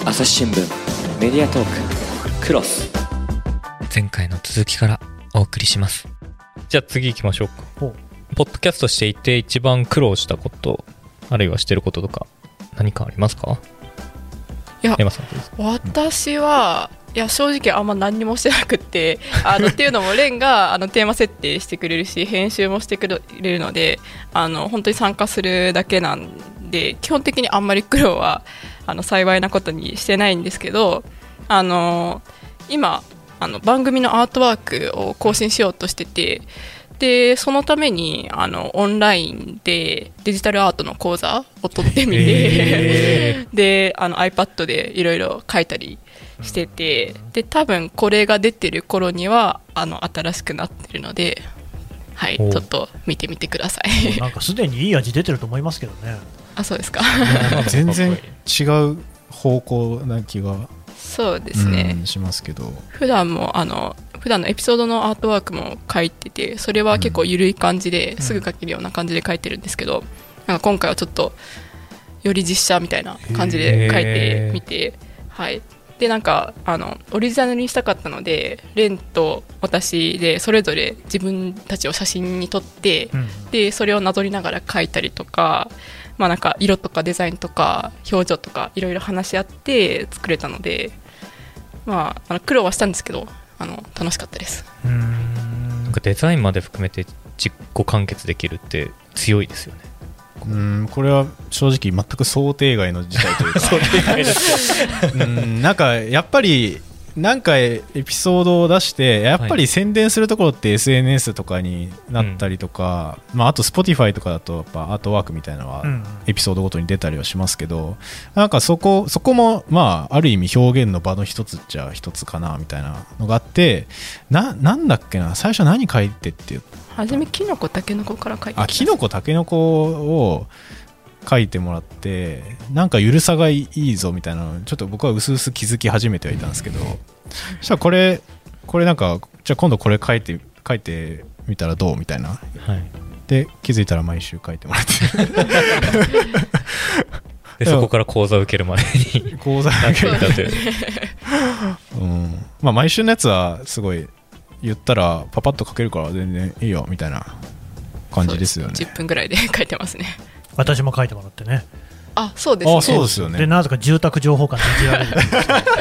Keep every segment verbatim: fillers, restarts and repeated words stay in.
朝日新聞メディアトーククロス。 前回の続きからお送りします。じゃあ次行きましょうか。ポッドキャストしていて一番苦労したこと、あるいはしてることとか何かありますか？ いや、 エマさんどうですか？ 私はいや正直あんま何にもしてなくってあのっていうのもレンがあのテーマ設定してくれるし編集もしてくれるので、あの本当に参加するだけなんで基本的にあんまり苦労はあの幸いなことにしてないんですけど、あの今あの番組のアートワークを更新しようとしてて、でそのためにあのオンラインでデジタルアートの講座を取ってみてであの iPad でいろいろ書いたりしてて、で多分これが出てる頃にはあの新しくなってるので、はい、ちょっと見てみてください。 なんかすでにいい味出てると思いますけどね。 あ、そうですか。 全然違う方向な気がそうですね、 うん、しますけど、 普段もあの普段のエピソードのアートワークも書いてて、それは結構緩い感じで、うん、すぐ書けるような感じで書いてるんですけど、なんか今回はちょっとより実写みたいな感じで書いてみて、はい、でなんかあのオリジナルにしたかったのでレンと私でそれぞれ自分たちを写真に撮って、うん、でそれをなぞりながら書いたりとか、まあ、なんか色とかデザインとか表情とかいろいろ話し合って作れたので、まあ、あの苦労はしたんですけどあの楽しかったです。 うーん、なんかデザインまで含めて実行完結できるって強いですよね。 うーん、これは正直全く想定外の事態というか想定外ですうん、なんかやっぱり何回エピソードを出してやっぱり宣伝するところって エスエヌエス とかになったりとか、うん、まあ、あと Spotify とかだとやっぱアートワークみたいなのはエピソードごとに出たりはしますけど、なんかそこ、そこもまあある意味表現の場の一つっちゃ一つかなみたいなのがあって、 な, なんだっけな最初何書いてって言った初めキノコタケノコから書いて、 あ、キノコタケノコを書いてもらって、なんかゆるさがいいぞみたいなのちょっと僕はうすうす気づき始めてはいたんですけど、そしたらこれこれなんかじゃあ今度これ書いて書いてみたらどうみたいな、はい、で気づいたら毎週書いてもらってでそこから講座を受けるまでに講座を受けるたという、うん、まあ毎週のやつはすごい言ったらパパッと書けるから全然いいよみたいな感じですよね。 じゅっぷんぐらいで書いてますね。 私も書いてもらってね。 あ、そうですね。 あ、そうですよね。 でなぜか住宅情報館でいじられる、うん、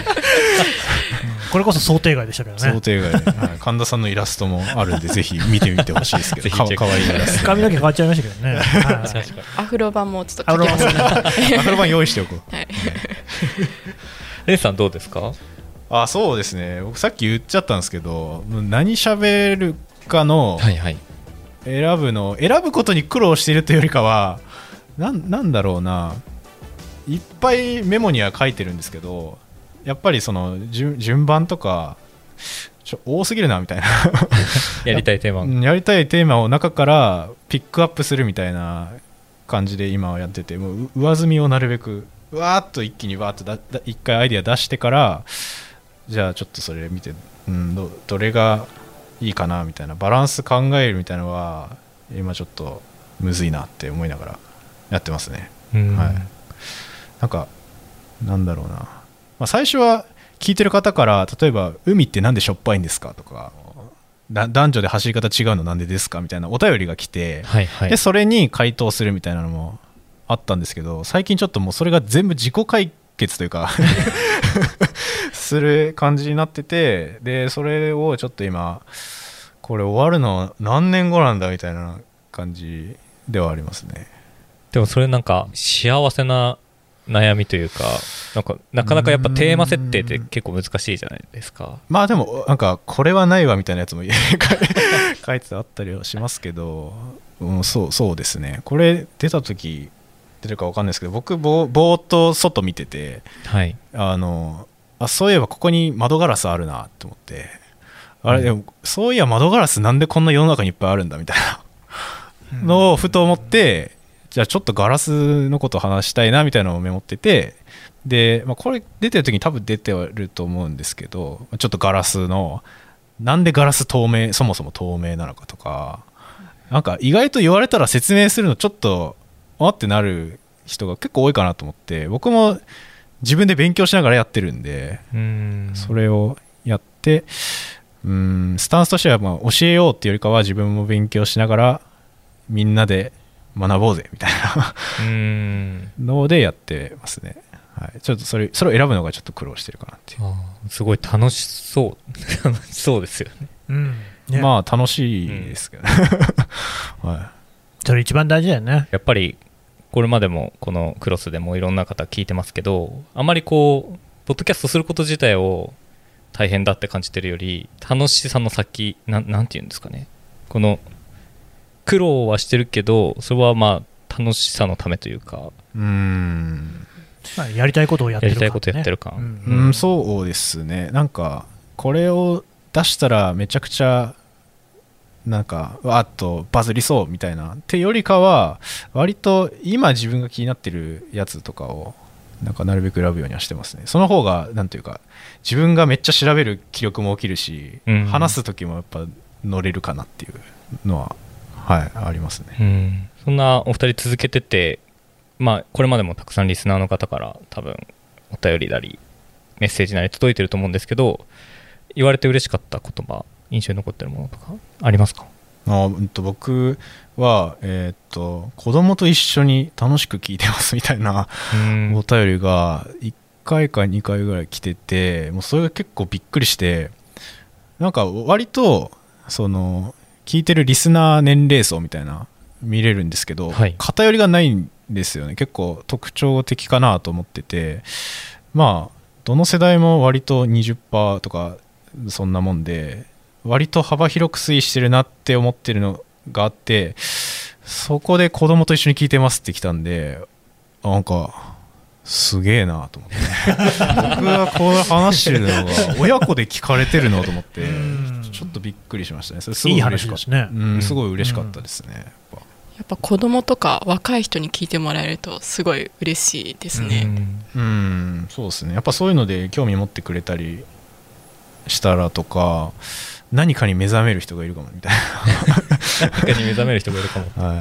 これこそ想定外でしたけどね。 想定外、はい、神田さんのイラストもあるんでぜひ見てみてほしいですけどか, かわいいイラスト、 髪の毛変わっちゃいましたけどね、はい、 アフロ版もちょっと書きますね。 アフロ版用意しておこう、はい、 レイさんどうですか？ あ、そうですね、僕さっき言っちゃったんですけど、何喋るかの選ぶの、選ぶことに苦労しているというよりかは な, なんだろうな、いっぱいメモには書いてるんですけど、やっぱりその 順, 順番とかちょ多すぎるなみたいなやりたいテーマやりたいテーマを中からピックアップするみたいな感じで今はやってて、もう上積みをなるべくわーっと一気にわーっとだだ一回アイデア出してから、じゃあちょっとそれ見て、うん、ど, どれがいいかなみたいなバランス考えるみたいなのは今ちょっとむずいなって思いながらやってますね。はい、なんかなんだろうな、まあ、最初は聞いてる方から例えば海ってなんでしょっぱいんですかとか、男女で走り方違うのなんでですかみたいなお便りが来て、はいはい、でそれに回答するみたいなのもあったんですけど、最近ちょっともうそれが全部自己解決というかする感じになってて、でそれをちょっと今これ終わるの何年後なんだみたいな感じではありますね。 でもそれなんか幸せな悩みというか、なんかなかなかやっぱテーマ設定って結構難しいじゃないですか。 まあでもなんかこれはないわみたいなやつも書いてあったりはしますけど、うん、そうそうですね。これ出た時出るか分かんないですけど、僕ぼぼーっと外見てて、はい、あのあそういえばここに窓ガラスあるなと思って、あれ、うん、でもそういや窓ガラスなんでこんな世の中にいっぱいあるんだみたいなのをふと思って、じゃあちょっとガラスのことを話したいなみたいなのをメモってて、で、まあ、これ出てる時に多分出てると思うんですけど、ちょっとガラスのなんでガラス透明、そもそも透明なのかとか、なんか意外と言われたら説明するのちょっとあってなる人が結構多いかなと思って、僕も自分で勉強しながらやってるんで、 うん、 それをやって、うん、スタンスとしてはまあ教えようっていうよりかは自分も勉強しながらみんなで学ぼうぜみたいなうんのでやってますね。はい、ちょっとそれそれを選ぶのがちょっと苦労してるかなっていう。 あすごい楽しそう楽しそうですよね。 うんね、 まあ楽しいですけどね、うんはい、 それ一番大事だよね。 やっぱりこれまでもこのクロスでもいろんな方聞いてますけど、あまりこうポッドキャストすること自体を大変だって感じてるより、楽しさの先 な, なんていうんですかね、この苦労はしてるけどそれはまあ楽しさのためというか、 うーん、 まあ、やりたいことをやってる感、ね、 やりたいことやってる感、 うんうん、そうですね。なんかこれを出したらめちゃくちゃなんかわーっとバズりそうみたいなってよりかは、割と今自分が気になってるやつとかをなんかなるべく選ぶようにはしてますね。その方がなんていうか自分がめっちゃ調べる気力も起きるし、うん、話す時もやっぱ乗れるかなっていうのは、はい、ありますね、 うん、そんなお二人続けてて、まあ、これまでもたくさんリスナーの方から多分お便りなりメッセージなり届いてると思うんですけど、言われて嬉しかった言葉、印象に残ってるものとかありますか？ あ、うんと僕は、えー、っと子供と一緒に楽しく聞いてますみたいなお便りがいっかいかにかいぐらい来てて、もうそれが結構びっくりして、なんか割とその聞いてるリスナー年齢層みたいな見れるんですけど、はい、偏りがないんですよね。結構特徴的かなと思ってて、まあどの世代も割と にじゅっパーセント とかそんなもんで、割と幅広く推移してるなって思ってるのがあって、そこで子供と一緒に聞いてますって来たんで、なんかすげえなと思って僕がこう話してるのが親子で聞かれてるのと思ってちょっとびっくりしましたね。それすごい嬉しかった。いい話ですね。うん、すごい嬉しかったですね。やっぱやっぱ子供とか若い人に聞いてもらえるとすごい嬉しいですね。 うん、うん、そうですね。やっぱそういうので興味持ってくれたりしたらとか、何かに目覚める人がいるかもみたいな何かに目覚める人がいるかも、 はい、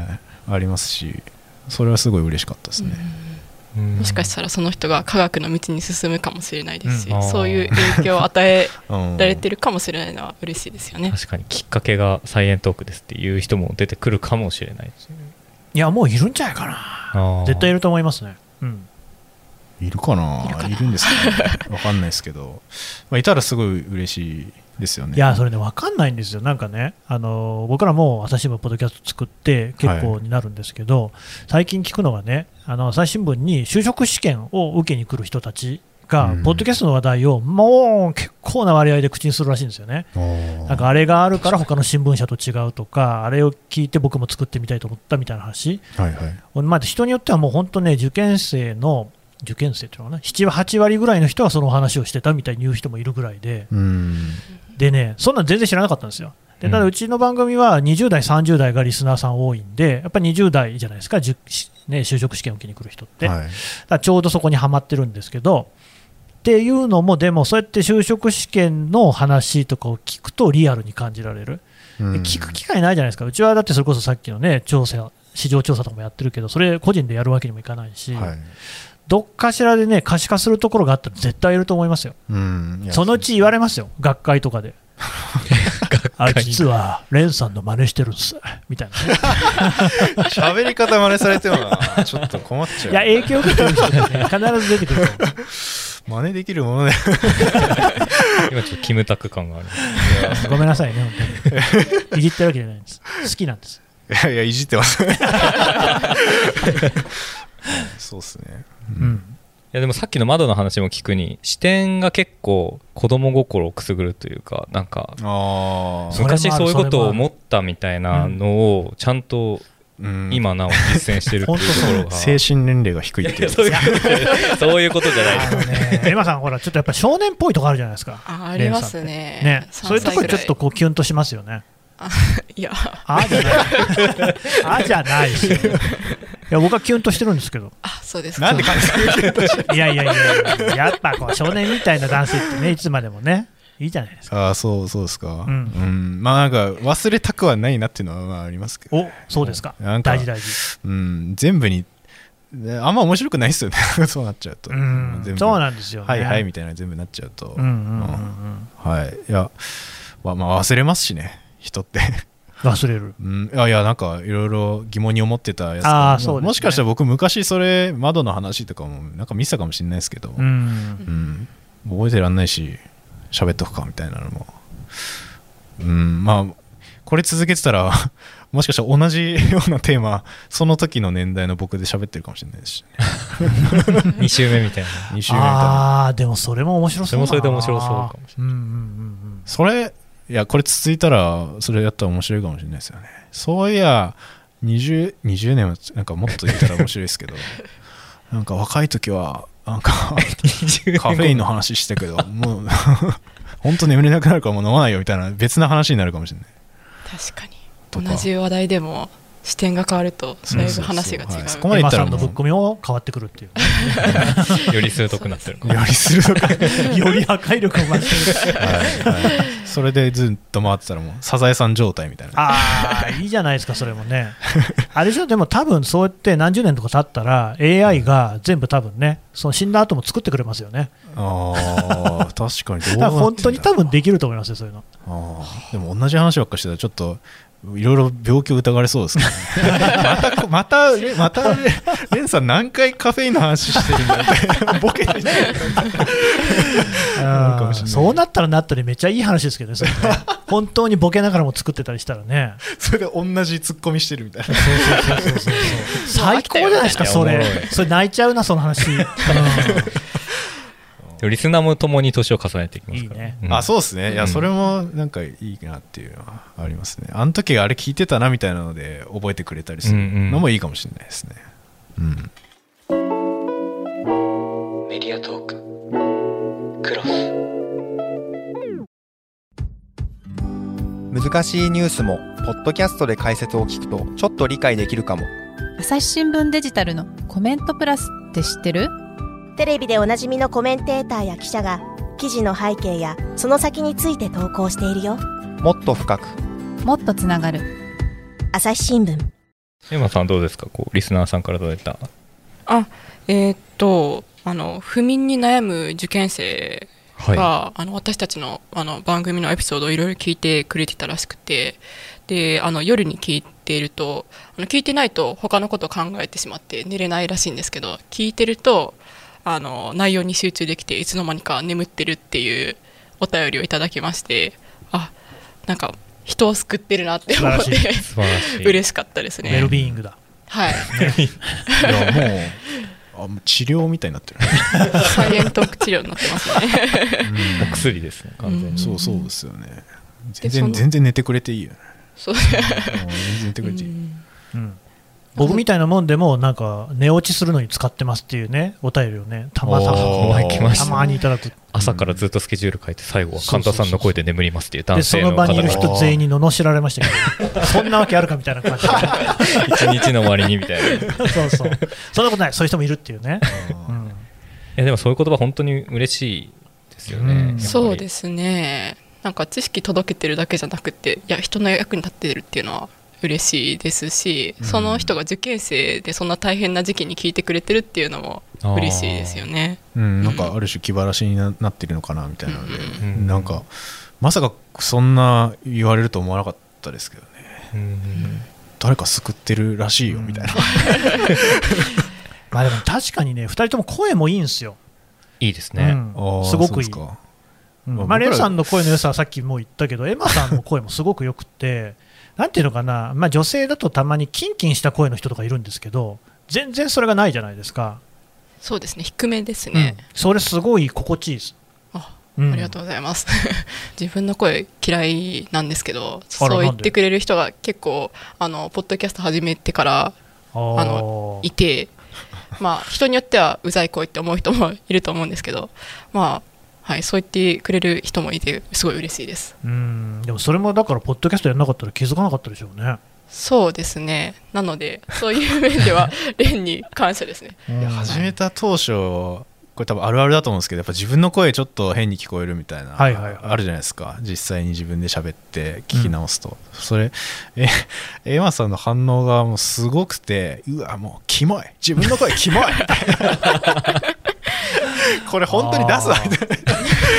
ありますし、それはすごい嬉しかったですね。 うん、もしかしたらその人が科学の道に進むかもしれないですし、うん、そういう影響を与えられてるかもしれないのは嬉しいですよね。 確かにきっかけがサイエントークですっていう人も出てくるかもしれないですね。 いやもういるんじゃないかな。絶対いると思いますね。うん、 いるかな。いるかな。いるんですかね。分かんないですけど、まあ、いたらすごい嬉しいですよね。 いやそれね分かんないんですよ。なんかね、あの僕らも朝日新聞ポッドキャスト作って結構になるんですけど、はい、最近聞くのがね、あの朝日新聞に就職試験を受けに来る人たちが、うん、ポッドキャストの話題をもう結構な割合で口にするらしいんですよね。なんかあれがあるから他の新聞社と違うとか、あれを聞いて僕も作ってみたいと思ったみたいな話、はいはい、まあ、人によってはもう本当ね、受験生の受験生っていうのかな、なな、はちわりぐらいの人はその話をしてたみたいに言う人もいるぐらいで、うん、でね、そんなん全然知らなかったんですよ。でただうちの番組はにじゅうだいさんじゅうだいがリスナーさん多いんで、やっぱりにじゅうだいじゃないですか、じゅね、就職試験を受けに来る人って、はい、だからちょうどそこにはまってるんですけど、っていうのもでもそうやって就職試験の話とかを聞くとリアルに感じられる、うん、聞く機会ないじゃないですか。うちはだってそれこそさっきのね調査、市場調査とかもやってるけど、それ個人でやるわけにもいかないし、はい、どっかしらでね可視化するところがあったら絶対いると思いますよ。うん、そのうち言われますよ、学会とかであれ実はレンさんの真似してるんですみたいなね喋り方真似されてもなちょっと困っちゃう。 いや影響を受けてる人が、ね、必ず出てくると思う真似できるもので今ちょっとキムタク感があるごめんなさいね、本当にいじってるわけじゃないんです。好きなんです。 いやいやいじってますそうっすね、うん、 いやでもさっきの窓の話も聞くに、視点が結構子供心をくすぐるというか、なんかあ昔そういうことを思ったみたいなのをちゃんと今なお実践してるっていうところが精神年齢が低いっていうそういうことじゃないですね。エマさんほらちょっとやっぱ少年っぽいとこあるじゃないですか。 あ, ありますね。 ね、そういうところちょっとこうキュンとしますよね。 あいやあじゃないあじゃないですよ。いや僕はキュンとしてるんですけど。 あそうですか。 なんで感じてるいやいやいややっぱこう少年みたいな男性ってねいつまでもねいいじゃないですか。 あそうそうですか、うんうん、まあなんか忘れたくはないなっていうのはまあありますけど、 おそうですか。大事大事、 うん、全部にであんま面白くないですよねそうなっちゃうと、 うん全部そうなんですよね。 はいはいみたいな全部なっちゃうと、 うんうんうんうんうんはいいや、まあ、まあ忘れますしね人って忘れる。 うん、いやいやなんかいろいろ疑問に思ってたやつとあかーそうですねもしかしたら僕昔それ窓の話とかもなんか見てたかもしれないですけど、 うんうん覚えてらんないし喋っとくかみたいなのも、うんまあこれ続けてたらもしかしたら同じようなテーマその時の年代の僕で喋ってるかもしれないですし、ね、 に週目みたいなに週目みたいなああでもそれも面白そうだな。 それもそれで面白そうかもしれないうんうんうんうんそれいやこれ続いたらそれやったら面白いかもしれないですよね。そういやにじゅう、にじゅうねんはなんかもっと言ったら面白いですけどなんか若い時はなんかカフェインの話したけどもう本当眠れなくなるからもう飲まないよみたいな別な話になるかもしれない。 確かとかに同じ話題でも視点が変わるとだいぶ話が違う、 そうそうそうはいそこまでエマ言ったらもうさんのブックミも変わってくるっていうより鋭くなってるかよりするとかより破壊力を増してるはい、はい、それでずっと回ってたらもうサザエさん状態みたいな。 ああいいじゃないですかそれもねあれでしょでも多分そうやって何十年とか経ったら エーアイ が全部多分ねその死んだ後も作ってくれますよね。 あ確かにどうなってんだだから本当に多分できると思いますよそういうの。 あでも同じ話ばっかしてたらちょっといろいろ病気を疑われそうですけど、ね、またこまたまたレレンさん何回カフェインの話してるんだってボケてないあーかもしれないそうなったらなったでめっちゃいい話ですけどねそれね本当にボケながらも作ってたりしたらねそれで同じツッコミしてるみたいな。 そうそうそうそうそう最高じゃないですかそれいやおもろいそれ泣いちゃうなその話、うんリスナーも共に年を重ねていきますから、 いいねうんあそうですねいやうんそれもなんかいいなっていうのはありますね。あの時あれ聞いてたなみたいなので覚えてくれたりするのもいいかもしれないですね。うんメディアトーククロス。 難しいニュースもポッドキャストで解説を聞くとちょっと理解できるかも。 朝日新聞デジタルのコメントプラスって知ってる？ テレビでおなじみのコメンテーターや記者が記事の背景やその先について投稿しているよ。 もっと深くもっとつながる朝日新聞。 エマさんどうですかこうリスナーさんから届いた。 あえーっとあの不眠に悩む受験生が、 はあの私たちのあの番組のエピソードをいろいろ聞いてくれてたらしくてであの夜に聞いているとあの聞いてないと他のことを考えてしまって寝れないらしいんですけど聞いてるとあの内容に集中できていつの間にか眠ってるっていうお便りをいただきましてあなんか人を救ってるなって思って素晴らい、素晴らしい。 嬉しかったですね。 ウェルビーイングだ。 はいいやもうあもう治療みたいになってる、 サイエントーク治療になってますねお薬ですね完全に、 うんそうそうですよね。全でその然全然寝てくれていいよね。 そうもう全然寝てくれていい。 うん僕みたいなもんでもなんか寝落ちするのに使ってますっていうねお便りをねたまたおー来ましたまたまにいただく。 朝からずっとスケジュール書いて最後は神田さんの声で眠りますっていう男でそ性の方の場にいるが人全員に罵られましたけどそんなわけあるかみたいな感じで一日の終わりにみたいないそうそうそんなことないそういう人もいるっていうね、うんやでもそういう言葉本当に嬉しいですよね、 うんやっぱりそうですねなんか知識届けてるだけじゃなくていや人の役に立ってるっていうのは嬉しいですし、 うんその人が受験生でそんな大変な時期に聞いてくれてるっていうのも嬉しいですよね。 うん、なんかある種気晴らしにななってるのかなみたいなので、 うんなんかまさかそんな言われると思わなかったですけどね。 うん誰か救ってるらしいよみたいな、 まあでも確かにねふたりとも声もいいんですよ、 いいですね、 うんあーすごくいい。 そうですか。 うんまあ僕らまあ、レンさんの声の良さはさっきも言ったけどエマさんの声もすごくよくってなんていうのかな、まあ、女性だとたまにキンキンした声の人とかいるんですけど全然それがないじゃないですか、 そうですね低めですうんね、 それすごい心地いいです。 あうんありがとうございます自分の声嫌いなんですけどあそうらなんで言ってくれる人が結構あのポッドキャスト始めてからあーあのいてまあ人によってはうざい声って思う人もいると思うんですけどまあはいそう言ってくれる人もいてすごい嬉しいです。 うんでもそれもだからポッドキャストやらなかったら気づかなかったでしょうね。 そうですねなのでそういう面ではレンに感謝ですね。 うんいや始めた当初これ多分あるあるだと思うんですけど、やっぱ自分の声ちょっと変に聞こえるみたいな、 はいはいはい、 あるじゃないですか、実際に自分で喋って聞き直すと、うん、それえエマさんの反応がもうすごくて、うわもうキモい、自分の声キモいみたいなこれ本当に出すわみたいな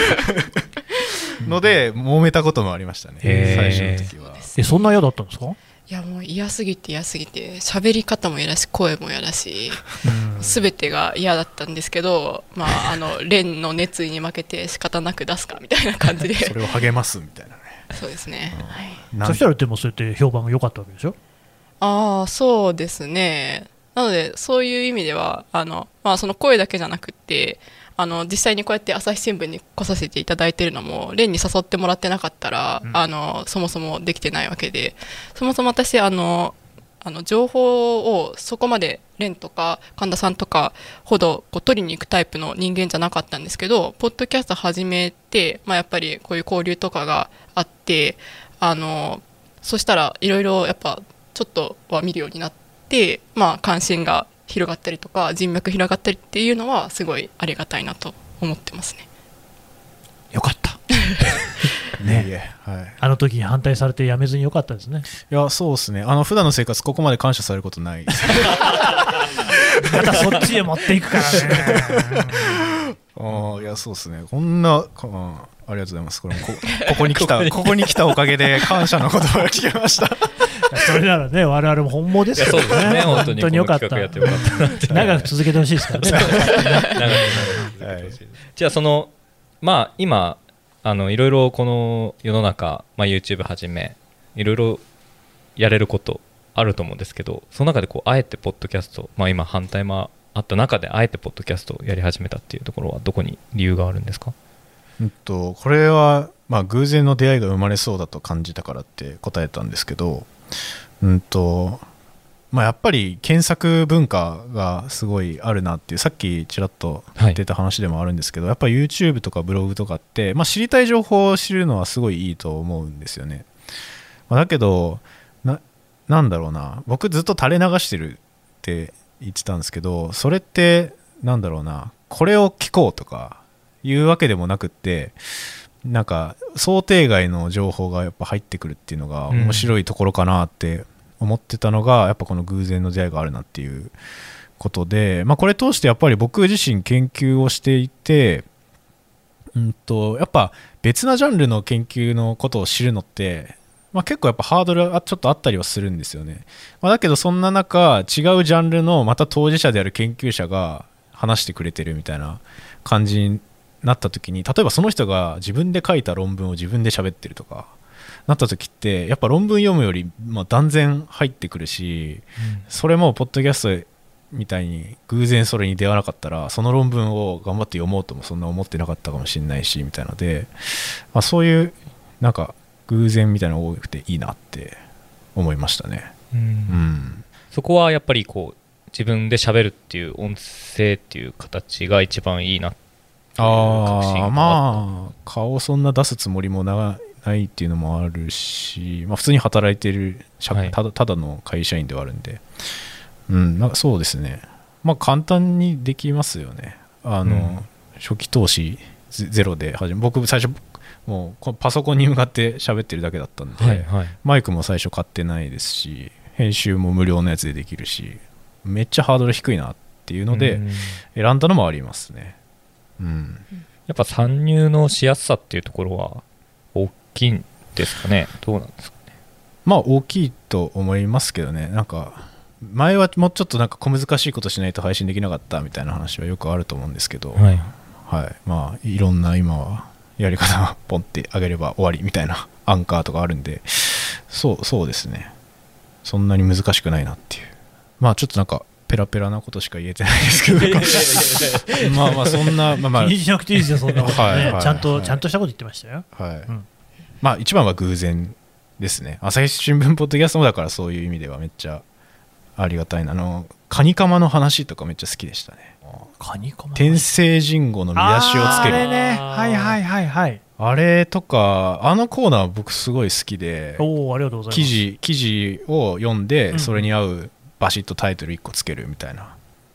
ので揉めたこともありましたね、最初の時は。 えそんな嫌だったんですか？ いやもう嫌すぎて嫌すぎて、喋り方も嫌だし声も嫌だし、すべてが嫌だったんですけど、まああのレンの熱意に負けて仕方なく出すかみたいな感じでそれを励ますみたいなね。 そうですね、 うん、はい、そしたらでもそうやって評判が良かったわけでしょ？ ああそうですね。なのでそういう意味ではあの、まあ、その声だけじゃなくってあの実際にこうやって朝日新聞に来させていただいているのもレンに誘ってもらってなかったら、うん、あのそもそもできてないわけで、そもそも私あのあの情報をそこまでレンとか神田さんとかほどこう取りに行くタイプの人間じゃなかったんですけど、ポッドキャスト始めて、まあ、やっぱりこういう交流とかがあって、あのそしたらいろいろやっぱちょっとは見るようになって、まあ、関心が広がったりとか人脈広がったりっていうのはすごいありがたいなと思ってますね。 よかったね、はい、あの時に反対されてやめずによかったですね。 いやそうですね、あの普段の生活ここまで感謝されることないまたそっちへ持っていくからねあいやそうですね、こんなか、ありがとうございます。これも こ, ここに来たここに来たおかげで感謝の言葉が聞けましたそれならね我々も本望ですよね。そうですね、本当によかった。長く続けてほしいですからね長く長くじゃあそのまあ今あのいろいろこの世の中、まあ、YouTube はじめいろいろやれることあると思うんですけど、その中でこうあえてポッドキャスト、まあ、今反対もあった中であえてポッドキャストをやり始めたっていうところはどこに理由があるんですか？ うんとこれはまあ偶然の出会いが生まれそうだと感じたからって答えたんですけど、うんとまあ、やっぱり検索文化がすごいあるなっていう、さっきちらっと言ってた話でもあるんですけど、はい、やっぱり YouTube とかブログとかって、まあ、知りたい情報を知るのはすごいいいと思うんですよね。まあ、だけど な, なんだろうな僕ずっと垂れ流してるって言ってたんですけど、それってなんだろうなこれを聞こうとかいうわけでもなくって、なんか想定外の情報がやっぱ入ってくるっていうのが面白いところかなって思ってたのが、やっぱこの偶然の出会いがあるなっていうことで、まあ、これ通してやっぱり僕自身研究をしていて、うんとやっぱ別なジャンルの研究のことを知るのって、まあ、結構やっぱハードルがちょっとあったりはするんですよね。まあ、だけどそんな中違うジャンルのまた当事者である研究者が話してくれてるみたいな感じになった時に、例えばその人が自分で書いた論文を自分で喋ってるとかなった時って、やっぱ論文読むよりまあ断然入ってくるし、うん、それもポッドキャストみたいに偶然それに出会わなかったらその論文を頑張って読もうともそんな思ってなかったかもしれないしみたいなので、まあ、そういうなんか偶然みたいなのが多くていいなって思いましたね。うん、うん、 そこはやっぱりこう自分で喋るっていう音声っていう形が一番いいなっていう確信があった。あまあ顔そんな出すつもりもなないっていうのもあるし、まあ、普通に働いてる社、はい、ただ、ただの会社員ではあるんで、うん、なんかそうですね、まあ、簡単にできますよね。あの、うん、初期投資ゼロで始め、僕最初もうパソコンに向かって喋ってるだけだったんで、はいはい、マイクも最初買ってないですし編集も無料のやつでできるしめっちゃハードル低いなっていうので選んだのもありますね。うん、 やっぱ参入のしやすさっていうところは大きいんですかね。どうなんですかね。 まあ大きいと思いますけどね。なんか前はもうちょっとなんか小難しいことしないと配信できなかったみたいな話はよくあると思うんですけど、はい、はい、まあいろんな今はやり方をポンって上げれば終わりみたいなアンカーとかあるんで、そうそうですね。そんなに難しくないなっていう。まあちょっとなんかペラペラなことしか言えてないですけどまあまあそんなまあまあ気にしなくていいですよそんなことね、はいはいはい、ちゃんとちゃんとしたこと言ってましたよ。 はい、うん、まあ一番は偶然ですね。朝日新聞ポッドキャストもだからそういう意味ではめっちゃありがたいな。あのカニカマの話とかめっちゃ好きでしたね。 カニカマ天聖人語の見出しをつけるあれね、はいはいはいはい、 あれとかあのコーナー僕すごい好きで、 おありがとうございます。 記事記事を読んでそれに合うバシッとタイトルいっこつけるみたいな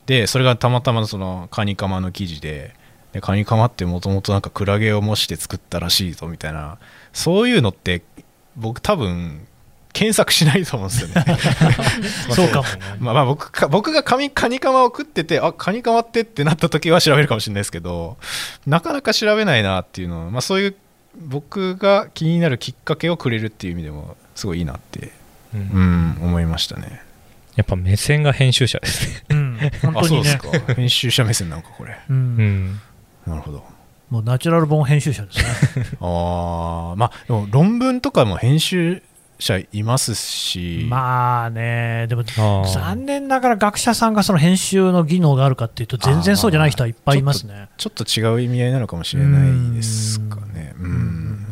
でそれがたまたまそのカニカマの記事で、でカニカマってもともとなんかクラゲを模して作ったらしいぞみたいな、そういうのって僕多分検索しないと思うんですよねそうかもね。 まあまあ僕か僕がカニカニカマを食ってて、あカニカマってってなった時は調べるかもしれないですけど、なかなか調べないなっていうのは、まあ、そういう僕が気になるきっかけをくれるっていう意味でもすごいいいなって、 うんうん、思いましたね。 やっぱ目線が編集者ですね。 うん、本当あそうにね。 ですか。編集者目線なのかこれ。 うんうんなるほど。 もうナチュラル本編集者ですね。 ああ、まあでも論文とかも編集者いますし、 まあね、でもあー残念ながら学者さんがその編集の技能があるかっていうと全然そうじゃない人はいっぱいいますね。 ちょっと違う意味合いなのかもしれないですかね。うん。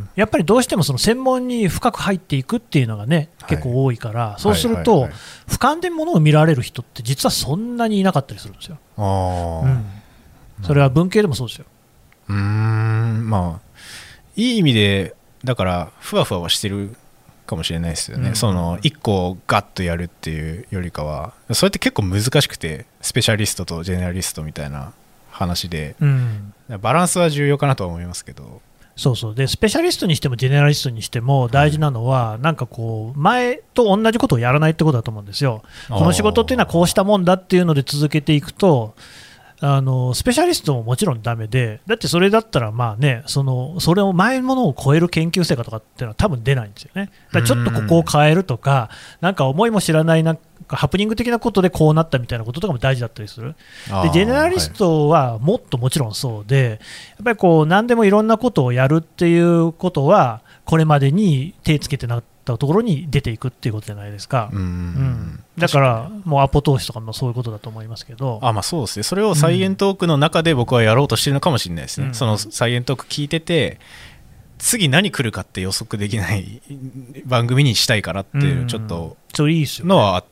やっぱりどうしてもその専門に深く入っていくっていうのがね、 はい結構多いから、そうするとはいはいはい俯瞰でものを見られる人って実はそんなにいなかったりするんですよ。 ああ、 うんそれは文系でもそうですよ。 うーん、まあいい意味でだからふわふわはしてるかもしれないですよね。 うんその一個をガッとやるっていうよりかは、それって結構難しくて、スペシャリストとジェネラリストみたいな話で、 うんバランスは重要かなとは思いますけど。 そうそうでスペシャリストにしてもジェネラリストにしても大事なのは、なんかこう前と同じことをやらないってことだと思うんですよ。この仕事っていうのはこうしたもんだっていうので続けていくと、あのスペシャリストももちろんダメで、だってそれだったらまあね、そのそれを前のものを超える研究成果とかっていうのは多分出ないんですよね。だからちょっとここを変えるとか、なんか思いも知らないなんかハプニング的なことでこうなったみたいなこととかも大事だったりする。 あーでジェネラリストはもっともちろんそうで、やっぱりこう何でもいろんなことをやるっていうことはこれまでに手つけてなかったところに出ていくっていうことじゃないですか。 うんうんだからもうアポ投資とかもそういうことだと思いますけど、 あまあそうですね。それをサイエントークの中で僕はやろうとしてるのかもしれないですね。 うんそのサイエントーク聞いてて、次何来るかって予測できない番組にしたいからっていうちょっとそれいいですよね。 のはあって、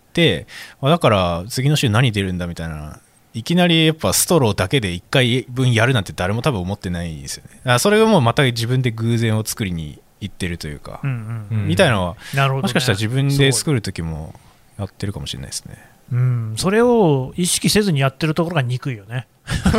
あだから次の週何出るんだみたいな、いきなりやっぱストローだけでいっかいぶんやるなんて誰も多分思ってないですよね。あそれがもうまた自分で偶然を作りに行ってるというか、 うんうんうんみたいなのはなるほどね、 もしかしたら自分で作る時もやってるかもしれないですね。 うん、それを意識せずにやってるところが憎いよね。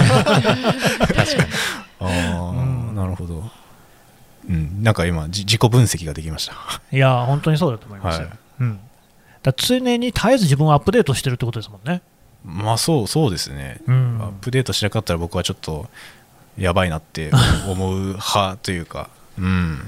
ああ、 うんなるほど。うん、なんか今じ自己分析ができました。 いや本当にそうだと思いますよ。 はいうん、だから常に絶えず自分をアップデートしてるってことですもんね。 まあそうそうですね、 うんアップデートしなかったら僕はちょっとやばいなって思う派というか、うん、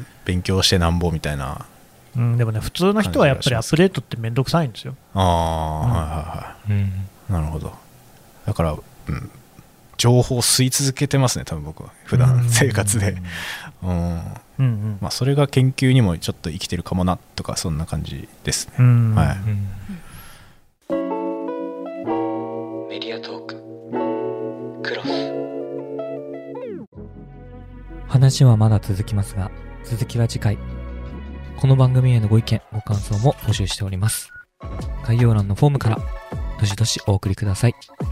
勉強してなんぼみたいな。 うん、でもね普通の人はやっぱりアップデートって面倒くさいんですよ。 ああ、はいはいはうんい、なるほど。だから、うん、情報を吸い続けてますね多分僕は普段生活で、うんうんうんまあ、それが研究にもちょっと生きてるかもなとかそんな感じですね、 うんはい。 うんメディアトーククロス。 話はまだ続きますが、続きは次回。この番組へのご意見、ご感想も募集しております。概要欄のフォームから、どしどしお送りください。